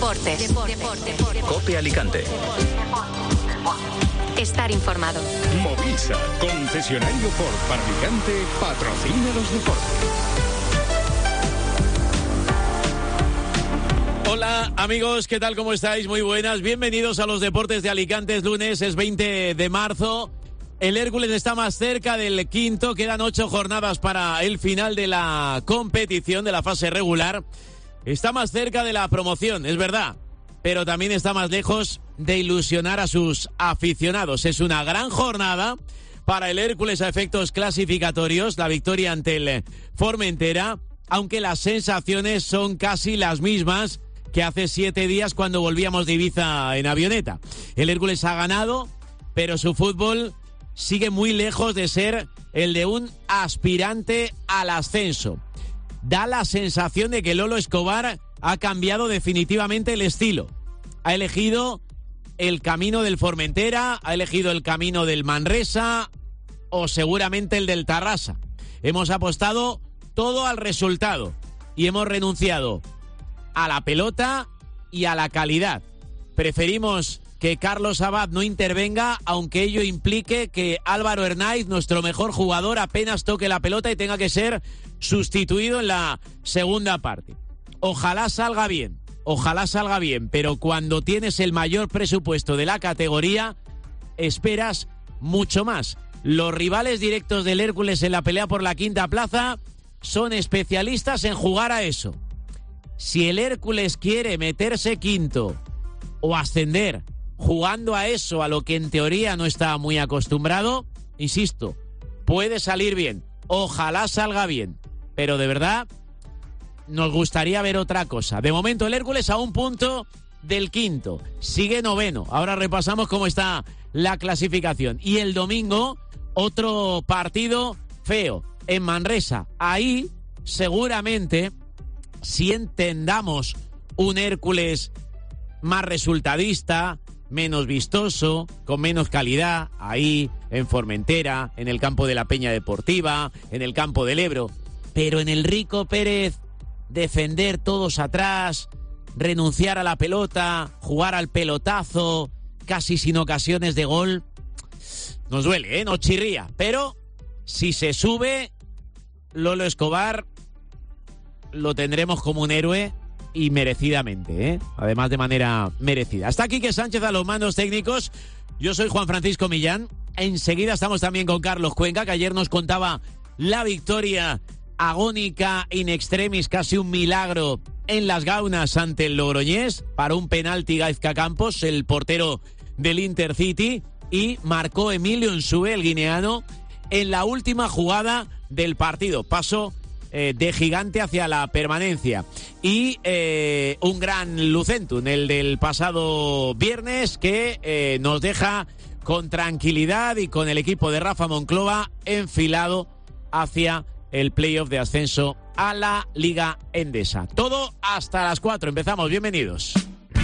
Deportes. COPE Alicante. Estar informado. Movisa, concesionario Ford para Alicante, patrocina los deportes. Hola amigos, ¿qué tal? ¿Cómo estáis? Muy buenas, bienvenidos a los deportes de Alicante. Es lunes, es 20 de marzo. El Hércules está más cerca del quinto, quedan 8 jornadas para el final de la competición, de la fase regular. Está más cerca de la promoción, es verdad, pero también está más lejos de ilusionar a sus aficionados. Es una gran jornada para el Hércules a efectos clasificatorios, la victoria ante el Formentera, aunque las sensaciones son casi las mismas que hace 7 días cuando volvíamos de Ibiza en avioneta. El Hércules ha ganado, pero su fútbol sigue muy lejos de ser el de un aspirante al ascenso. Da la sensación de que Lolo Escobar ha cambiado definitivamente el estilo. Ha elegido el camino del Formentera, ha elegido el camino del Manresa o seguramente el del Tarrasa. Hemos apostado todo al resultado y hemos renunciado a la pelota y a la calidad. Preferimos que Carlos Abad no intervenga, aunque ello implique que Álvaro Hernáiz, nuestro mejor jugador, apenas toque la pelota y tenga que ser sustituido en la segunda parte. Ojalá salga bien, pero cuando tienes el mayor presupuesto de la categoría, esperas mucho más. Los rivales directos del Hércules en la pelea por la quinta plaza son especialistas en jugar a eso. Si el Hércules quiere meterse quinto o ascender jugando a eso, a lo que en teoría no está muy acostumbrado, insisto, puede salir bien. Ojalá salga bien, pero de verdad nos gustaría ver otra cosa. De momento el Hércules a un punto del quinto, sigue noveno. Ahora repasamos cómo está la clasificación. Y el domingo, otro partido feo en Manresa. Ahí seguramente, si entendamos un Hércules más resultadista, menos vistoso, con menos calidad, ahí en Formentera, en el campo de la Peña Deportiva, en el campo del Ebro, pero en el Rico Pérez, defender todos atrás, renunciar a la pelota, jugar al pelotazo, casi sin ocasiones de gol, nos duele, nos chirría, pero si se sube, Lolo Escobar lo tendremos como un héroe y merecidamente, además de manera merecida. Hasta aquí Quique Sánchez a los mandos técnicos. Yo soy Juan Francisco Millán. Enseguida estamos también con Carlos Cuenca, que ayer nos contaba la victoria agónica in extremis, casi un milagro en Las Gaunas ante el Logroñés, para un penalti Gaizka Campos, el portero del Intercity, y marcó Emilio Nsue, el guineano, en la última jugada del partido. Paso de gigante hacia la permanencia. Y un gran Lucentum, el del pasado viernes, que nos deja con tranquilidad y con el equipo de Rafa Monclova enfilado hacia el playoff de ascenso a la Liga Endesa. Todo hasta las 4. Empezamos. Bienvenidos.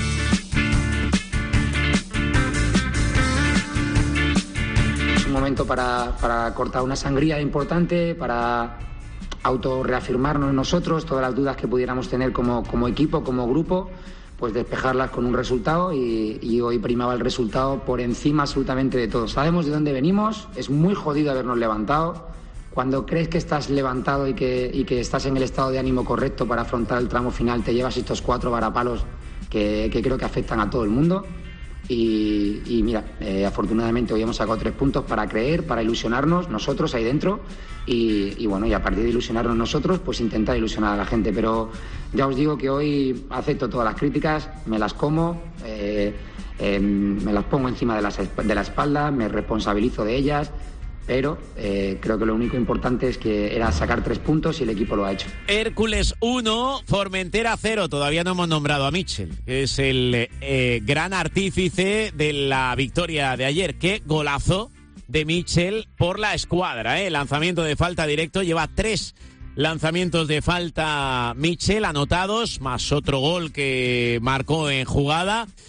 Es un momento para cortar una sangría importante, para autorreafirmarnos nosotros, todas las dudas que pudiéramos tener como equipo, como grupo, pues despejarlas con un resultado, y hoy primaba el resultado por encima absolutamente de todo. Sabemos de dónde venimos, es muy jodido habernos levantado. Cuando crees que estás levantado y que estás en el estado de ánimo correcto para afrontar el tramo final, te llevas estos 4 varapalos que creo que afectan a todo el mundo. Y mira, afortunadamente hoy hemos sacado 3 puntos para creer, para ilusionarnos nosotros ahí dentro, y bueno, y a partir de ilusionarnos nosotros, pues intentar ilusionar a la gente. Pero ya os digo que hoy acepto todas las críticas, me las como, me las pongo encima de la espalda, me responsabilizo de ellas, pero creo que lo único importante es que era sacar 3 puntos y el equipo lo ha hecho. Hércules 1, Formentera 0. Todavía no hemos nombrado a Mitchell, que es el gran artífice de la victoria de ayer. Qué golazo de Mitchell por la escuadra, lanzamiento de falta directo, lleva 3 lanzamientos de falta Mitchell anotados, más otro gol que marcó en jugada.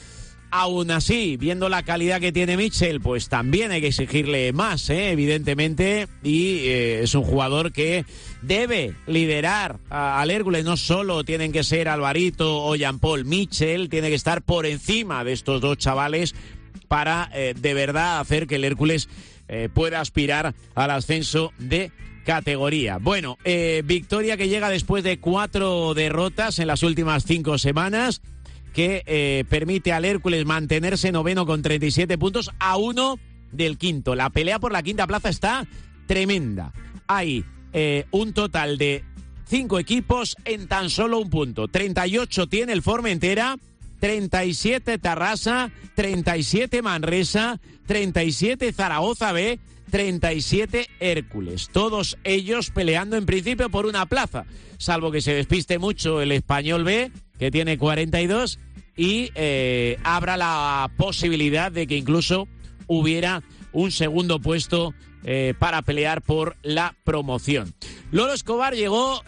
Aún así, viendo la calidad que tiene Mitchell, pues también hay que exigirle más, evidentemente, y es un jugador que debe liderar al Hércules. No solo tienen que ser Alvarito o Jean-Paul, Mitchell tiene que estar por encima de estos dos chavales para de verdad hacer que el Hércules pueda aspirar al ascenso de categoría. Bueno, victoria que llega después de 4 derrotas en las últimas 5 semanas, que permite al Hércules mantenerse noveno con 37 puntos a 1 del quinto. La pelea por la quinta plaza está tremenda. Hay un total de 5 equipos en tan solo un punto. 38 tiene el Formentera, 37 Tarrasa, 37 Manresa, 37 Zaragoza B, 37 Hércules. Todos ellos peleando en principio por una plaza, salvo que se despiste mucho el Español B, que tiene 42, y abra la posibilidad de que incluso hubiera un segundo puesto para pelear por la promoción. Lolo Escobar llegó,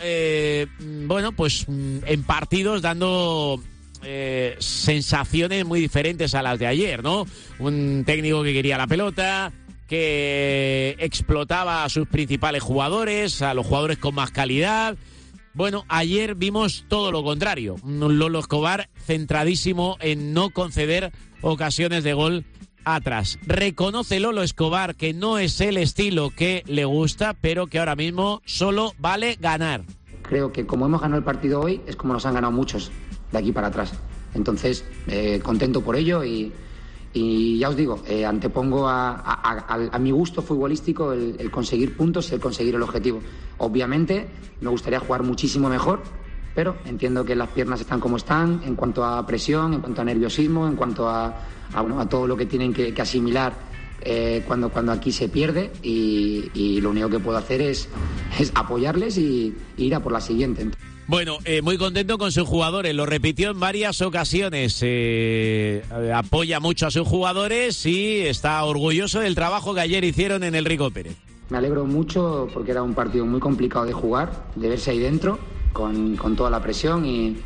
en partidos dando sensaciones muy diferentes a las de ayer, ¿no? Un técnico que quería la pelota, que explotaba a sus principales jugadores, a los jugadores con más calidad. Bueno, ayer vimos todo lo contrario. Un Lolo Escobar centradísimo en no conceder ocasiones de gol atrás. Reconoce Lolo Escobar que no es el estilo que le gusta, pero que ahora mismo solo vale ganar. Creo que como hemos ganado el partido hoy, es como nos han ganado muchos de aquí para atrás. Entonces, contento por ello y ya os digo, antepongo a mi gusto futbolístico el conseguir puntos y el conseguir el objetivo. Obviamente me gustaría jugar muchísimo mejor, pero entiendo que las piernas están como están en cuanto a presión, en cuanto a nerviosismo, en cuanto a todo lo que tienen que asimilar cuando aquí se pierde, y lo único que puedo hacer es apoyarles y ir a por la siguiente. Bueno, muy contento con sus jugadores, lo repitió en varias ocasiones, apoya mucho a sus jugadores y está orgulloso del trabajo que ayer hicieron en el Rico Pérez. Me alegro mucho porque era un partido muy complicado de jugar, de verse ahí dentro, con toda la presión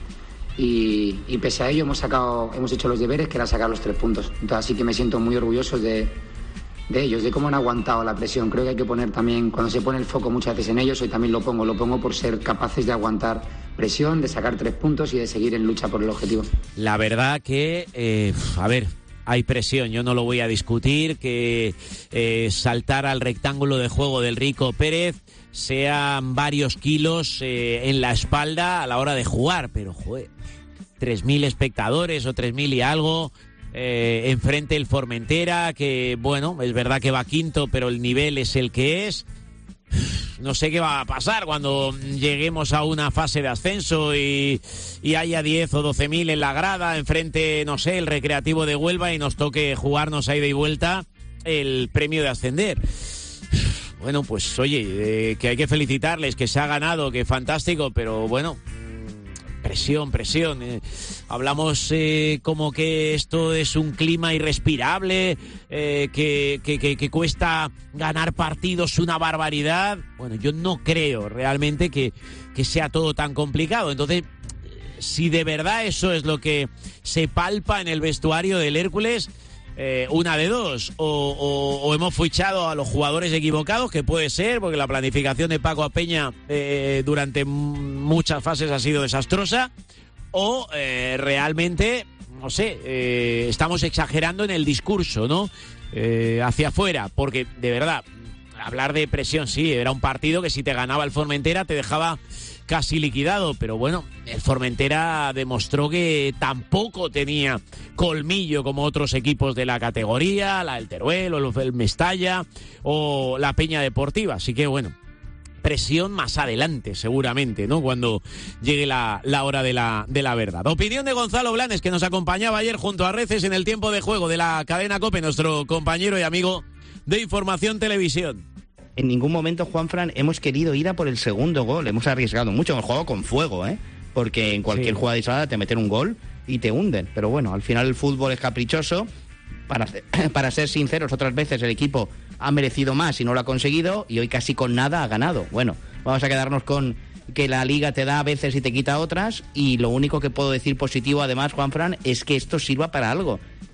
y pese a ello hemos hecho los deberes, que era sacar los 3 puntos. Entonces así que me siento muy orgulloso de ellos, de cómo han aguantado la presión. Creo que hay que poner también, cuando se pone el foco muchas veces en ellos, hoy también lo pongo por ser capaces de aguantar presión, de sacar 3 puntos y de seguir en lucha por el objetivo. La verdad que, hay presión, yo no lo voy a discutir, que saltar al rectángulo de juego del Rico Pérez sean varios kilos en la espalda a la hora de jugar, pero joder, 3.000 espectadores o 3.000 y algo... enfrente el Formentera, que bueno, es verdad que va quinto, pero el nivel es el que es. No sé qué va a pasar cuando lleguemos a una fase de ascenso y haya 10 o 12.000 en la grada, enfrente, no sé, el Recreativo de Huelva, y nos toque jugarnos a ida y vuelta el premio de ascender. Bueno, pues oye, que hay que felicitarles, que se ha ganado, que fantástico, pero bueno... Presión. Hablamos como que esto es un clima irrespirable, que cuesta ganar partidos una barbaridad. Bueno, yo no creo realmente que sea todo tan complicado. Entonces, si de verdad eso es lo que se palpa en el vestuario del Hércules, una de dos, o hemos fichado a los jugadores equivocados, que puede ser, porque la planificación de Paco Peña durante muchas fases ha sido desastrosa, o realmente, no sé, estamos exagerando en el discurso, ¿no? Hacia afuera, porque de verdad, hablar de presión, sí, era un partido que si te ganaba el Formentera te dejaba casi liquidado, pero bueno, el Formentera demostró que tampoco tenía colmillo como otros equipos de la categoría, la del Teruel o el Mestalla o la Peña Deportiva, así que bueno, presión más adelante seguramente, ¿no? Cuando llegue la hora de la verdad. Opinión de Gonzalo Blanes, que nos acompañaba ayer junto a Reces en el tiempo de juego de la cadena COPE, nuestro compañero y amigo de Información Televisión. En ningún momento, Juanfran, hemos querido ir a por el segundo gol. Hemos arriesgado mucho, hemos jugado con fuego, porque en cualquier jugada aislada te meten un gol y te hunden. Pero bueno, al final el fútbol es caprichoso. Para ser sinceros, otras veces el equipo ha merecido más y no lo ha conseguido, y hoy casi con nada ha ganado. Bueno, vamos a quedarnos con que la Liga te da a veces y te quita otras, y lo único que puedo decir positivo, además, Juanfran, es que esto sirva para algo.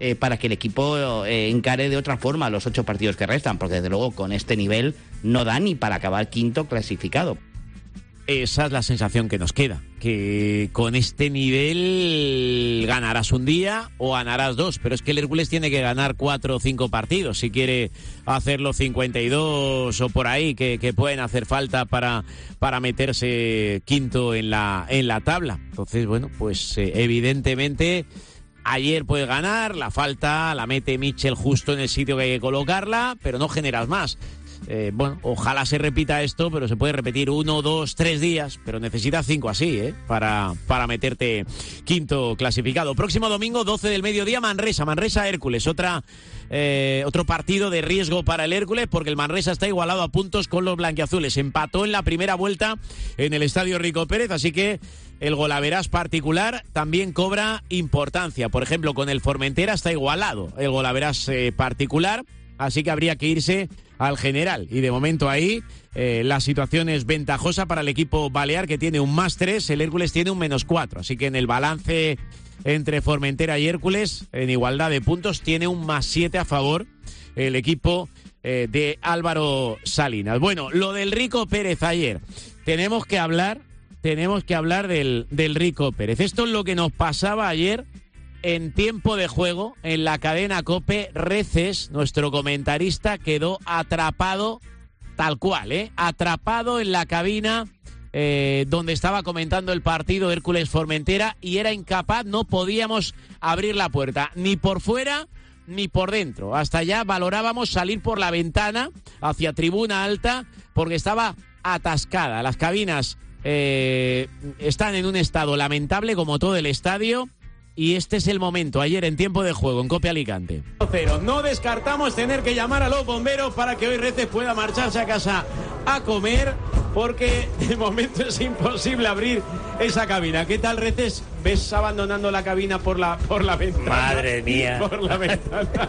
para que el equipo encare de otra forma los 8 partidos que restan, porque desde luego con este nivel no da ni para acabar quinto clasificado. Esa es la sensación que nos queda, que con este nivel ganarás un día o ganarás 2, pero es que el Hércules tiene que ganar 4 o 5 partidos si quiere hacer los 52 o por ahí que pueden hacer falta para meterse quinto en la tabla. Entonces, bueno, pues evidentemente ayer puedes ganar, la falta la mete Mitchell justo en el sitio que hay que colocarla, pero no generas más. Bueno, ojalá se repita esto, pero se puede repetir 1, 2, 3 días, pero necesitas 5 así, para meterte quinto clasificado. Próximo domingo, 12 del mediodía, Manresa Hércules, otro partido de riesgo para el Hércules, porque el Manresa está igualado a puntos con los blanquiazules. Empató en la primera vuelta en el estadio Rico Pérez, así que el golaveras particular también cobra importancia. Por ejemplo, con el Formentera está igualado el golaveras particular, así que habría que irse al general. Y de momento ahí la situación es ventajosa para el equipo balear, que tiene un +3, el Hércules tiene un -4. Así que en el balance entre Formentera y Hércules, en igualdad de puntos, tiene un +7 a favor el equipo de Álvaro Salinas. Bueno, lo del Rico Pérez ayer. Tenemos que hablar del Rico Pérez. Esto es lo que nos pasaba ayer en tiempo de juego en la cadena COPE. Reces, nuestro comentarista, quedó atrapado tal cual, atrapado en la cabina donde estaba comentando el partido Hércules Formentera, y era incapaz, no podíamos abrir la puerta, ni por fuera ni por dentro. Hasta ya valorábamos salir por la ventana hacia tribuna alta porque estaba atascada. Las cabinas están en un estado lamentable, como todo el estadio. Y este es el momento, ayer en tiempo de juego, en COPE Alicante. No descartamos tener que llamar a los bomberos para que hoy Reces pueda marcharse a casa a comer, porque de momento es imposible abrir esa cabina. ¿Qué tal, Reces? ¿Ves abandonando la cabina por la ventana? Madre mía. Por la ventana.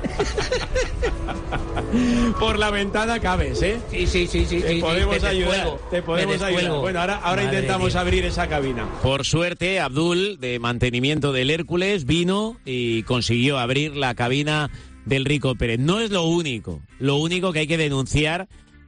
Por la ventana cabes, ¿eh? Sí. Te podemos ayudar. Te podemos ayudar. Bueno, ahora intentamos abrir esa cabina. Por suerte, Abdul, de mantenimiento del Hércules, vino y consiguió abrir la cabina del Rico Pérez. No es lo único que hay que denunciar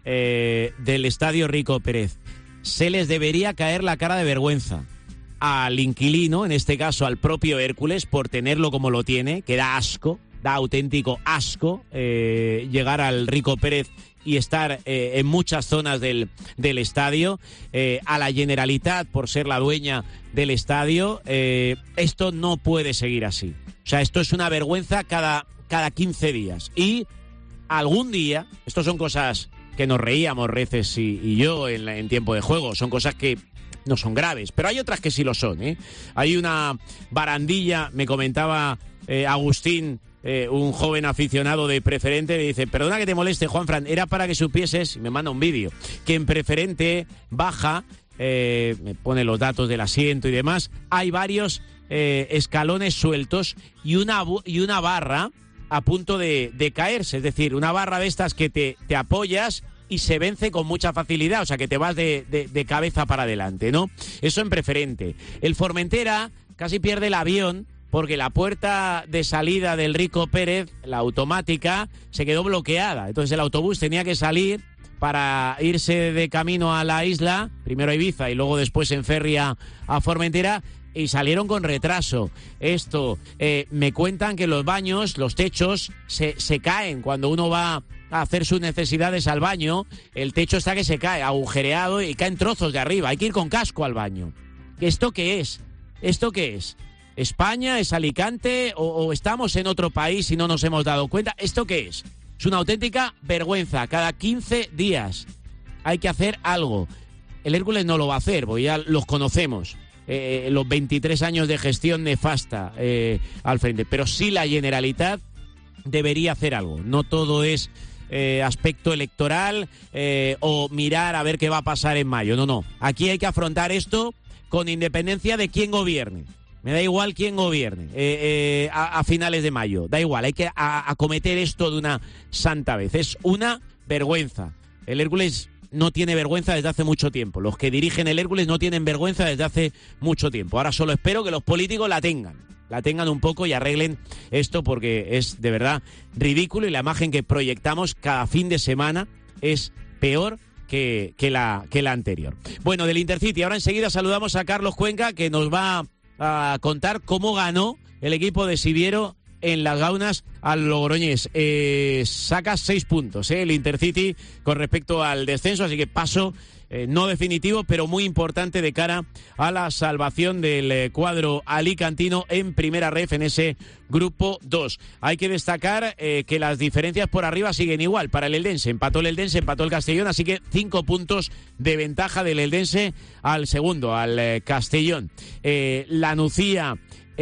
del estadio Rico Pérez. Se les debería caer la cara de vergüenza al inquilino, en este caso al propio Hércules, por tenerlo como lo tiene, que da asco, da auténtico asco llegar al Rico Pérez y estar en muchas zonas del estadio, a la Generalitat por ser la dueña del estadio. Esto no puede seguir así. O sea, esto es una vergüenza cada 15 días. Y algún día, esto son cosas que nos reíamos Reces y yo en tiempo de juego, son cosas que no son graves, pero hay otras que sí lo son, Hay una barandilla, me comentaba Agustín, un joven aficionado de Preferente, me dice: perdona que te moleste, Juanfran, era para que supieses, y me manda un vídeo, que en Preferente baja, me pone los datos del asiento y demás, hay varios escalones sueltos y una barra a punto de caerse, es decir, una barra de estas que te apoyas y se vence con mucha facilidad, o sea que te vas de cabeza para adelante, ¿no? Eso en Preferente. El Formentera casi pierde el avión porque la puerta de salida del Rico Pérez, la automática, se quedó bloqueada. Entonces el autobús tenía que salir para irse de camino a la isla, primero a Ibiza y luego después en ferry a Formentera, y salieron con retraso. Esto, me cuentan que los baños, los techos, se caen cuando uno va a hacer sus necesidades al baño. El techo está que se cae, agujereado, y caen trozos de arriba. Hay que ir con casco al baño. ¿Esto qué es? ¿Esto qué es? ¿España? ¿Es Alicante? ¿O estamos en otro país y no nos hemos dado cuenta? ¿Esto qué es? Es una auténtica vergüenza. Cada 15 días hay que hacer algo. El Hércules no lo va a hacer, porque ya los conocemos. Los 23 años de gestión nefasta al frente. Pero sí la Generalitat debería hacer algo. No todo es aspecto electoral o mirar a ver qué va a pasar en mayo. No. Aquí hay que afrontar esto con independencia de quién gobierne. Me da igual quién gobierne a finales de mayo. Da igual, hay que acometer esto de una santa vez. Es una vergüenza. El Hércules no tiene vergüenza desde hace mucho tiempo. Los que dirigen el Hércules no tienen vergüenza desde hace mucho tiempo. Ahora solo espero que los políticos la tengan. la tengan un poco y arreglen esto, porque es de verdad ridículo y la imagen que proyectamos cada fin de semana es peor que la anterior. Bueno, del Intercity, ahora enseguida saludamos a Carlos Cuenca, que nos va a contar cómo ganó el equipo de Siviero en Las Gaunas al Logroñés. Saca 6 puntos el Intercity con respecto al descenso, así que paso no definitivo, pero muy importante de cara a la salvación del cuadro alicantino en primera ref en ese grupo 2. Hay que destacar que las diferencias por arriba siguen igual para el Eldense. Empató el Eldense, empató el Castellón, así que 5 puntos de ventaja del Eldense al segundo, al Castellón. La Nucía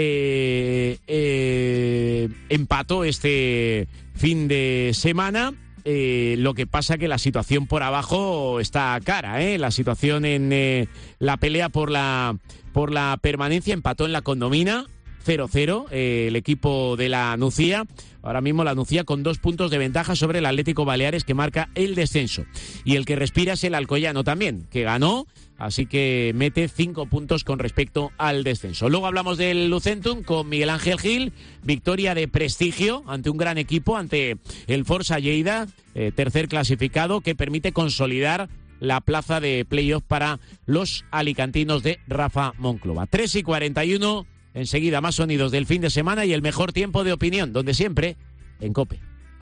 empató este fin de semana. Lo que pasa que la situación por abajo está cara, la situación en la pelea por la permanencia. Empató en la Condomina 0-0 el equipo de la Nucía. Ahora mismo la Nucía con 2 puntos de ventaja sobre el Atlético Baleares, que marca el descenso. Y el que respira es el Alcoyano también, que ganó, así que mete 5 puntos con respecto al descenso. Luego hablamos del Lucentum con Miguel Ángel Gil. Victoria de prestigio ante un gran equipo, ante el Forza Lleida, tercer clasificado, que permite consolidar la plaza de playoff para los alicantinos de Rafa Monclova. 3:41. Enseguida más sonidos del fin de semana y el mejor tiempo de opinión, donde siempre, en COPE.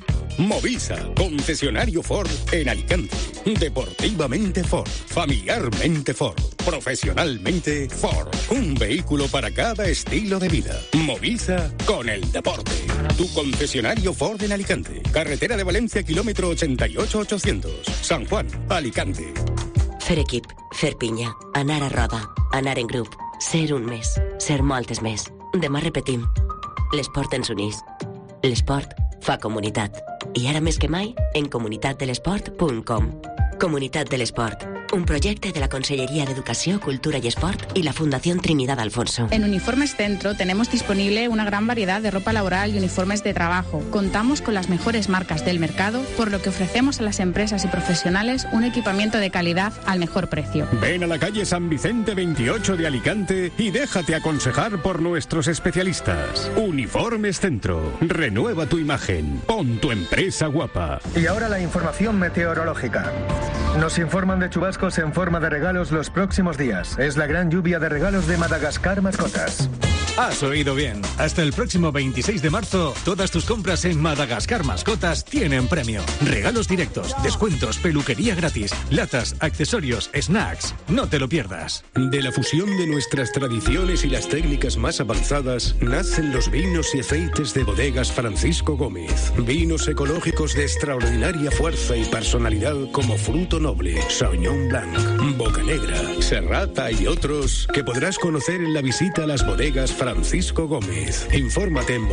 Movisa, concesionario Ford en Alicante. Deportivamente Ford, familiarmente Ford, profesionalmente Ford. Un vehículo para cada estilo de vida. Movisa con el deporte. Tu concesionario Ford en Alicante. Carretera de Valencia, kilómetro 88-800. San Juan, Alicante. Fer equip, fer pinya, anar a roda, anar en grup, ser un més, ser moltes més. Demà repetim. L'esport ens unís. L'esport fa comunitat. I ara més que mai, en comunitatdelesport.com. Comunitat de l'Esport, un projecte de la Consellería de Educación, Cultura y Esport y la Fundación Trinidad Alfonso. En Uniformes Centro tenemos disponible una gran variedad de ropa laboral y uniformes de trabajo. Contamos con las mejores marcas del mercado, por lo que ofrecemos a las empresas y profesionales un equipamiento de calidad al mejor precio. Ven a la calle San Vicente 28 de Alicante y déjate aconsejar por nuestros especialistas. Uniformes Centro. Renueva tu imagen. Pon tu empresa guapa. Y ahora la información meteorológica. Nos informan de chubascos en forma de regalos los próximos días. Es la gran lluvia de regalos de Madagascar Mascotas. Has oído bien. Hasta el próximo 26 de marzo, todas tus compras en Madagascar Mascotas tienen premio. Regalos directos, descuentos, peluquería gratis, latas, accesorios, snacks. No te lo pierdas. De la fusión de nuestras tradiciones y las técnicas más avanzadas, nacen los vinos y aceites de Bodegas Francisco Gómez. Vinos ecológicos de extraordinaria fuerza y personalidad como Fruto Noble, Sauvignon Blanc, Bocanegra, Serrata y otros que podrás conocer en la visita a las bodegas Francisco Gómez. Infórmate en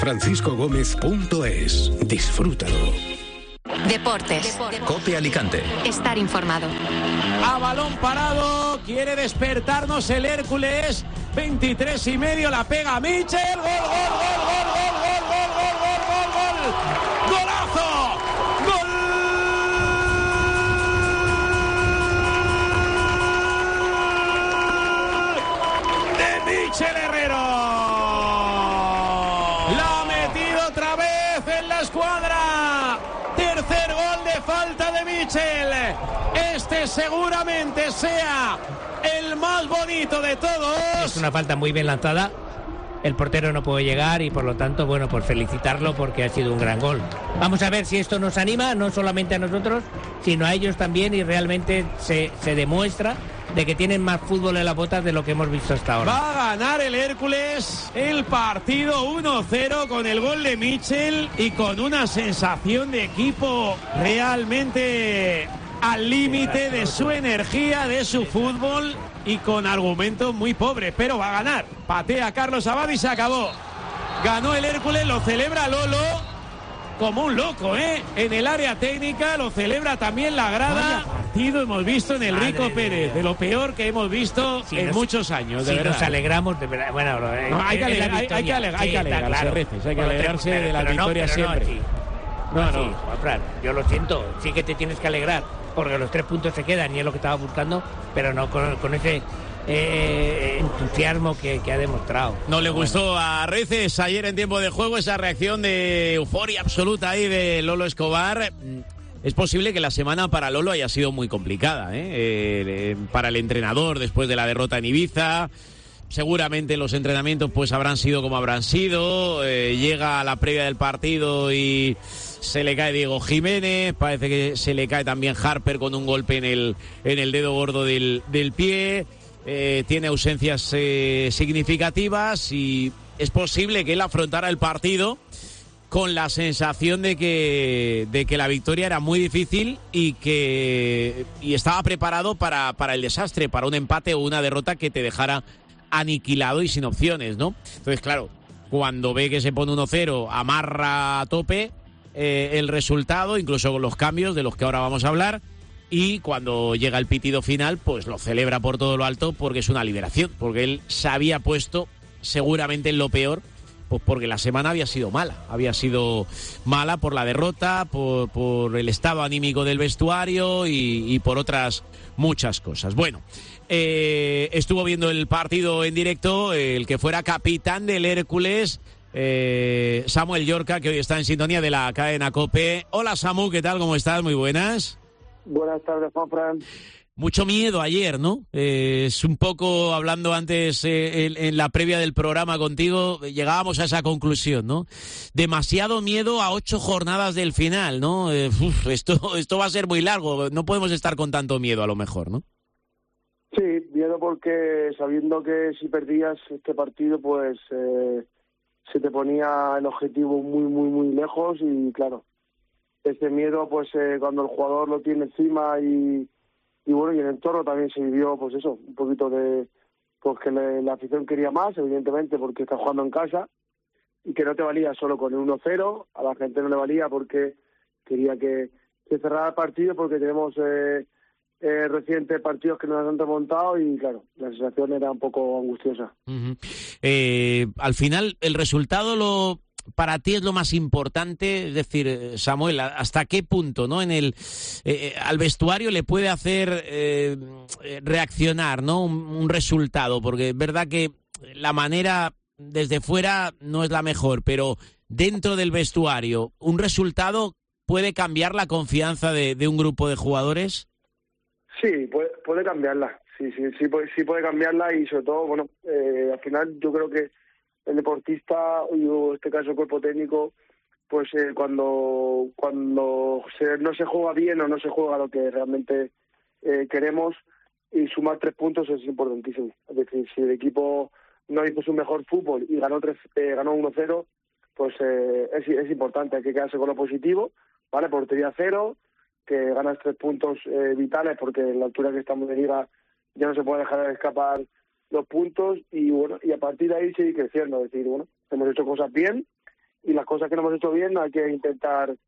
bodegasfranciscogomez.es. Disfrútalo. Deportes. COPE Alicante. Estar informado. A balón parado, quiere despertarnos el Hércules. 23:30, la pega Michel. Gol, gol, gol, gol, gol, gol, gol, gol, gol, gol, gol. ¡Golazo! ¡Gol! De Michel Herrero. La ha metido otra vez en la escuadra. Tercer gol de falta de Michel. Este seguramente sea el más bonito de todos. Es una falta muy bien lanzada. El portero no puede llegar y por lo tanto, bueno, pues felicitarlo porque ha sido un gran gol. Vamos a ver si esto nos anima, no solamente a nosotros, sino a ellos también, y realmente se demuestra de que tienen más fútbol en las botas de lo que hemos visto hasta ahora. Va a ganar el Hércules el partido 1-0 con el gol de Michel y con una sensación de equipo realmente al límite de su energía, de su fútbol, y con argumentos muy pobres, pero va a ganar. Patea Carlos Abad y se acabó. Ganó el Hércules, lo celebra Lolo como un loco, en el área técnica, lo celebra también la grada. Partido hemos visto en el Rico Pérez, de lo peor que hemos visto en muchos años, de verdad. Nos alegramos, de verdad. Bueno, hay que alegrarse de la victoria siempre. No, Fran, yo lo siento, sí que te tienes que alegrar, porque los 3 puntos se quedan y es lo que estaba buscando, pero no con ese entusiasmo que ha demostrado. No le gustó a Reces ayer en tiempo de juego esa reacción de euforia absoluta ahí de Lolo Escobar. Es posible que la semana para Lolo haya sido muy complicada, para el entrenador después de la derrota en Ibiza. Seguramente los entrenamientos pues habrán sido como habrán sido. Llega a la previa del partido y se le cae Diego Jiménez. Parece que se le cae también Harper con un golpe en el dedo gordo del pie. Tiene ausencias significativas y es posible que él afrontara el partido con la sensación de que la victoria era muy difícil y estaba preparado para el desastre, para un empate o una derrota que te dejara aniquilado y sin opciones, ¿no? Entonces, claro, cuando ve que se pone 1-0, amarra a tope el resultado, incluso con los cambios de los que ahora vamos a hablar, y cuando llega el pitido final, pues lo celebra por todo lo alto porque es una liberación, porque él se había puesto seguramente en lo peor, pues porque la semana había sido mala por la derrota, por el estado anímico del vestuario y por otras muchas cosas. Bueno, estuvo viendo el partido en directo el que fuera capitán del Hércules, Samuel Llorca, que hoy está en sintonía de la cadena COPE. Hola Samu, ¿qué tal? ¿Cómo estás? Muy buenas. Buenas tardes, Juanfran. Mucho miedo ayer, ¿no? Es un poco, hablando antes en la previa del programa contigo, llegábamos a esa conclusión, ¿no? Demasiado miedo a 8 jornadas del final, ¿no? Esto va a ser muy largo, no podemos estar con tanto miedo a lo mejor, ¿no? Sí, miedo porque sabiendo que si perdías este partido, pues se te ponía el objetivo muy, muy, muy lejos y claro, este miedo, pues cuando el jugador lo tiene encima y bueno, y en el entorno también se vivió, pues eso, un poquito de, pues que la afición quería más, evidentemente, porque está jugando en casa, y que no te valía solo con el 1-0, a la gente no le valía porque quería que cerrara el partido, porque tenemos recientes partidos que nos han remontado y claro, la sensación era un poco angustiosa. Uh-huh. Al final, el resultado para ti es lo más importante, es decir, Samuel, ¿hasta qué punto, no, al vestuario le puede hacer reaccionar, no, un resultado? Porque es verdad que la manera desde fuera no es la mejor, pero dentro del vestuario, ¿un resultado puede cambiar la confianza de un grupo de jugadores? Sí, puede cambiarla, sí puede cambiarla y sobre todo, bueno, al final yo creo que el deportista, y en este caso el cuerpo técnico, pues cuando no se juega bien o no se juega lo que realmente queremos, y sumar 3 puntos es importantísimo. Es decir, si el equipo no hizo su mejor fútbol y ganó 1-0, pues es importante, hay que quedarse con lo positivo, ¿vale? Portería 0, que ganas 3 puntos vitales, porque en la altura que estamos de liga ya no se puede dejar de escapar los puntos y bueno, y a partir de ahí seguir creciendo, es decir, bueno, hemos hecho cosas bien y las cosas que no hemos hecho bien hay que intentar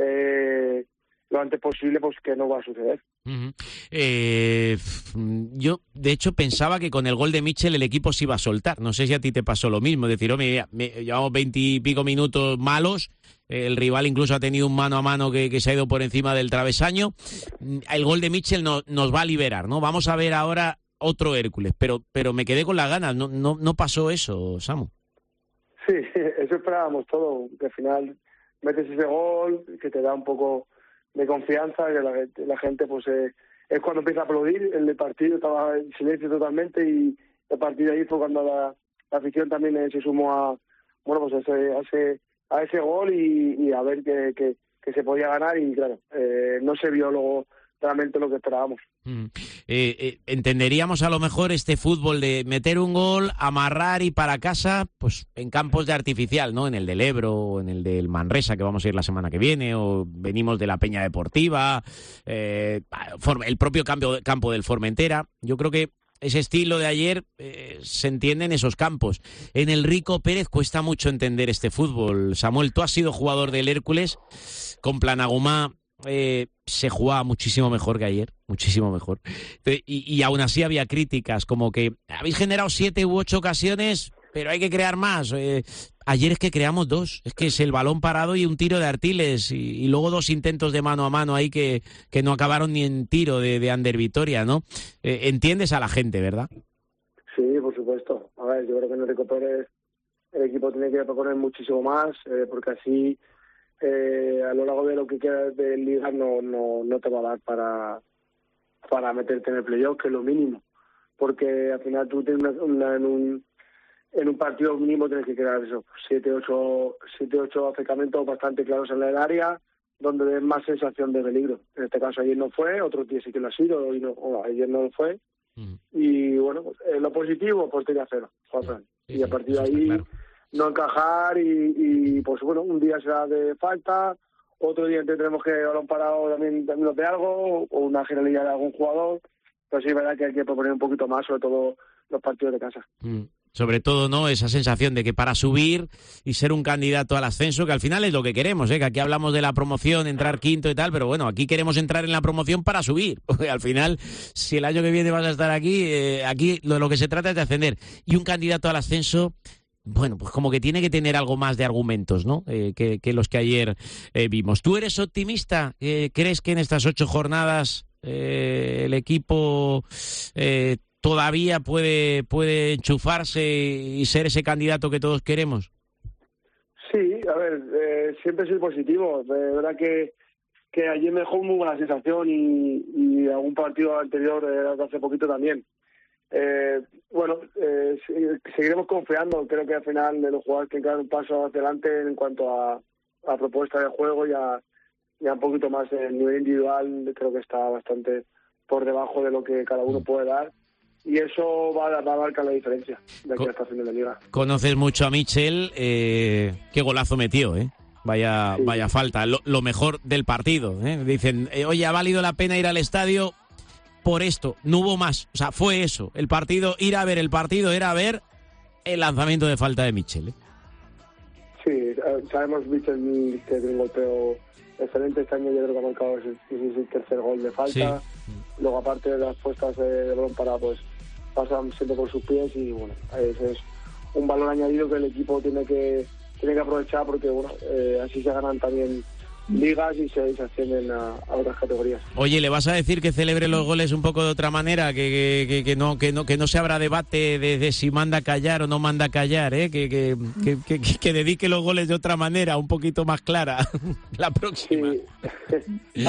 lo antes posible, pues que no va a suceder. Uh-huh. Yo de hecho pensaba que con el gol de Mitchell el equipo se iba a soltar, no sé si a ti te pasó lo mismo, es decir, llevamos 20 y pico minutos malos, el rival incluso ha tenido un mano a mano que se ha ido por encima del travesaño, el gol de Mitchell nos va a liberar, ¿no? Vamos a ver ahora otro Hércules, pero me quedé con las ganas, no pasó eso, Samu. Sí, eso esperábamos todo, que al final metes ese gol, que te da un poco de confianza, que la gente pues es cuando empieza a aplaudir, el partido estaba en silencio totalmente y a partir de ahí fue cuando la afición también se sumó a ese gol y a ver que se podía ganar y claro, no se vio luego realmente lo que esperábamos. Entenderíamos a lo mejor este fútbol de meter un gol, amarrar y para casa, pues en campos de artificial, ¿no? En el del Ebro o en el del Manresa, que vamos a ir la semana que viene, o venimos de la Peña Deportiva, el propio campo del Formentera. Yo creo que ese estilo de ayer se entiende en esos campos. En el Rico Pérez cuesta mucho entender este fútbol. Samuel, tú has sido jugador del Hércules, con Planagumá se jugaba muchísimo mejor que ayer, muchísimo mejor. Y aún así había críticas, como que habéis generado 7 u 8 ocasiones, pero hay que crear más. Ayer es que creamos 2, es que es el balón parado y un tiro de Artiles, y luego 2 intentos de mano a mano ahí que no acabaron ni en tiro de Ander Vitoria, ¿no? Entiendes a la gente, ¿verdad? Yo creo que en Enrique Pérez el equipo tiene que proponer muchísimo más, porque así a lo largo de lo que queda de liga no te va a dar para meterte en el playoff, que es lo mínimo, porque al final tú tienes en un partido mínimo tienes que crear eso, 7-8 acercamientos bastante claros en el área, donde des más sensación de peligro. En este caso ayer no fue, otros días sí que lo ha sido, ayer no lo fue. Y bueno, pues, lo positivo, portería cero, Juanfran. Y a partir de ahí no encajar y pues bueno, un día será de falta, otro día tendremos que balón parado también de algo, o una generalidad de algún jugador, pero sí es verdad que hay que proponer un poquito más, sobre todo los partidos de casa. Sobre todo, ¿no?, esa sensación de que para subir y ser un candidato al ascenso, que al final es lo que queremos, que aquí hablamos de la promoción, entrar quinto y tal, pero bueno, aquí queremos entrar en la promoción para subir, porque al final, si el año que viene vas a estar aquí, aquí lo que se trata es de ascender. Y un candidato al ascenso, bueno, pues como que tiene que tener algo más de argumentos, ¿no?, que los que ayer vimos. ¿Tú eres optimista? ¿Crees que en estas 8 jornadas el equipo todavía puede enchufarse y ser ese candidato que todos queremos? Sí, a ver, siempre soy positivo. De verdad que ayer me dejó muy buena sensación y algún partido anterior de hace poquito también. Seguiremos confiando. Creo que al final de los jugadores tienen que dar un paso hacia adelante en cuanto a propuesta de juego y a un poquito más el nivel individual. Creo que está bastante por debajo de lo que cada uno puede dar. Y eso va a marcar la diferencia de aquí hasta el final de liga. Conoces mucho a Michel, qué golazo metió, Vaya falta, lo mejor del partido. Dicen, oye, ha valido la pena ir al estadio por esto, no hubo más. O sea, fue eso, el partido, ir a ver el partido era ver el lanzamiento de falta de Michel. Sí, sabemos Michel que tiene un golpeo excelente. Este año yo creo que ha marcado ese tercer gol de falta. Sí. Luego, aparte de las puestas de balón para, pues pasan siempre por sus pies y bueno, ese es un valor añadido que el equipo tiene que aprovechar, porque bueno, así se ganan también ligas y se ascienden a otras categorías. Oye, ¿le vas a decir que celebre los goles un poco de otra manera? Que no se abra debate de si manda callar o no manda callar, que dedique los goles de otra manera, un poquito más clara, la próxima. Sí.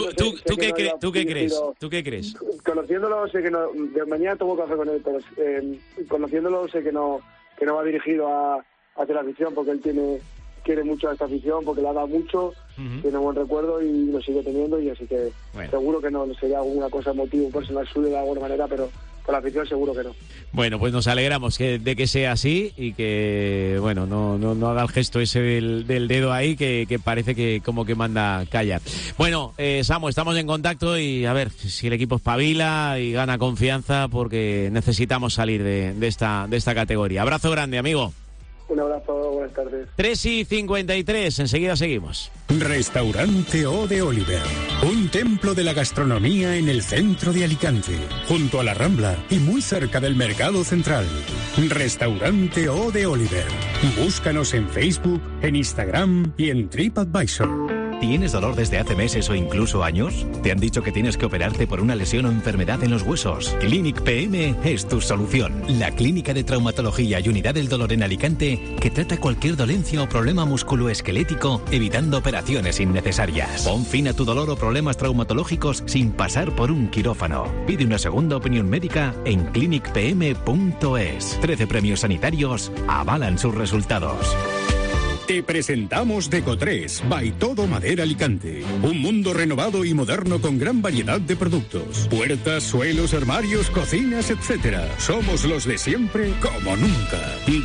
¿Tú qué crees? Conociéndolo, sé que no, de mañana tomo café con él, pero conociéndolo sé que no va dirigido hacia la afición, porque él quiere mucho a esta afición, porque le ha dado mucho, tiene buen recuerdo y lo sigue teniendo, y así que seguro que no sería alguna cosa motivo personal suyo de alguna manera, pero con la afición seguro que no. Bueno, pues nos alegramos de que sea así y que, bueno, no haga el gesto ese del dedo ahí que parece que como que manda callar. Bueno, Samu, estamos en contacto y a ver si el equipo espabila y gana confianza, porque necesitamos salir de esta categoría. Abrazo grande, amigo. Un abrazo, buenas tardes. 3:53, enseguida seguimos. Restaurante O de Oliver, un templo de la gastronomía en el centro de Alicante, junto a la Rambla y muy cerca del Mercado Central. Restaurante O de Oliver. Búscanos en Facebook, en Instagram y en TripAdvisor. ¿Tienes dolor desde hace meses o incluso años? ¿Te han dicho que tienes que operarte por una lesión o enfermedad en los huesos? Clinic PM es tu solución. La clínica de traumatología y unidad del dolor en Alicante, que trata cualquier dolencia o problema musculoesquelético, evitando operaciones innecesarias. Pon fin a tu dolor o problemas traumatológicos sin pasar por un quirófano. Pide una segunda opinión médica en clinicpm.es. 13 premios sanitarios avalan sus resultados. Te presentamos Deco3 by Todo Madera Alicante. Un mundo renovado y moderno con gran variedad de productos. Puertas, suelos, armarios, cocinas, etc. Somos los de siempre como nunca.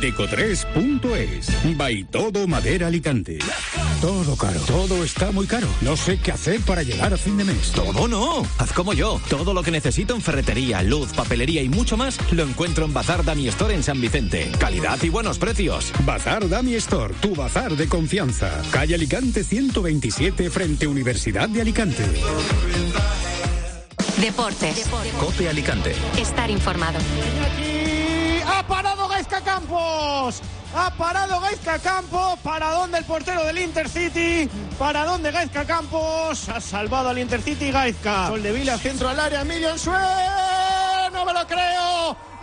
Deco3.es by Todo Madera Alicante. Todo caro. Todo está muy caro. No sé qué hacer para llegar a fin de mes. Todo no. Haz como yo. Todo lo que necesito en ferretería, luz, papelería y mucho más lo encuentro en Bazar Dami Store en San Vicente. Calidad y buenos precios. Bazar Dami Store, tu bazar de confianza. Calle Alicante 127 frente Universidad de Alicante. Deportes. COPE Alicante. Estar informado. ¡Ha parado Gaizka Campos! ¡Ha parado Gaizka Campos! ¿Para dónde el portero del Intercity? ¿Para dónde Gaizka Campos? Ha salvado al Intercity Gaizka. Soldevila, centro al área, Emilio Ensue. ¡No me lo creo!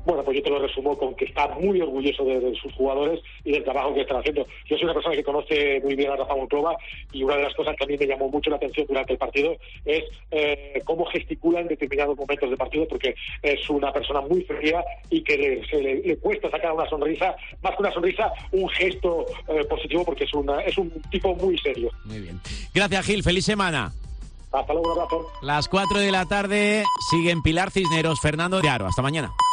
bueno, pues yo te lo resumo con que está muy orgulloso de sus jugadores y del trabajo que están haciendo. Yo soy una persona que conoce muy bien a Rafa Monclova y una de las cosas que a mí me llamó mucho la atención durante el partido es cómo gesticula en determinados momentos de partido, porque es una persona muy fría y que le cuesta sacar una sonrisa, más que una sonrisa, un gesto positivo, porque es un tipo muy serio. Muy bien. Gracias, Gil. Feliz semana. Hasta luego, un abrazo. Las 4 de la tarde siguen Pilar Cisneros, Fernando de Aro. Hasta mañana.